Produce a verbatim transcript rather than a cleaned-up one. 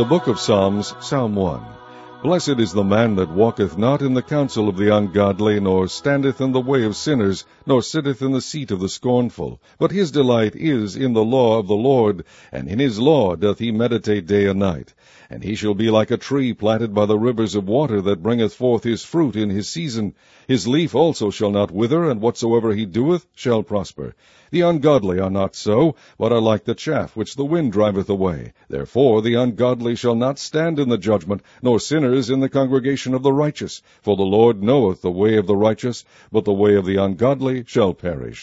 The Book of Psalms, Psalm one. Blessed is the man that walketh not in the counsel of the ungodly, nor standeth in the way of sinners, nor sitteth in the seat of the scornful. But his delight is in the law of the Lord, and in his law doth he meditate day and night. And he shall be like a tree planted by the rivers of water, that bringeth forth his fruit in his season. His leaf also shall not wither, and whatsoever he doeth shall prosper. The ungodly are not so, but are like the chaff which the wind driveth away. Therefore the ungodly shall not stand in the judgment, nor sinners in the congregation of the righteous. For the Lord knoweth the way of the righteous, but the way of the ungodly shall perish.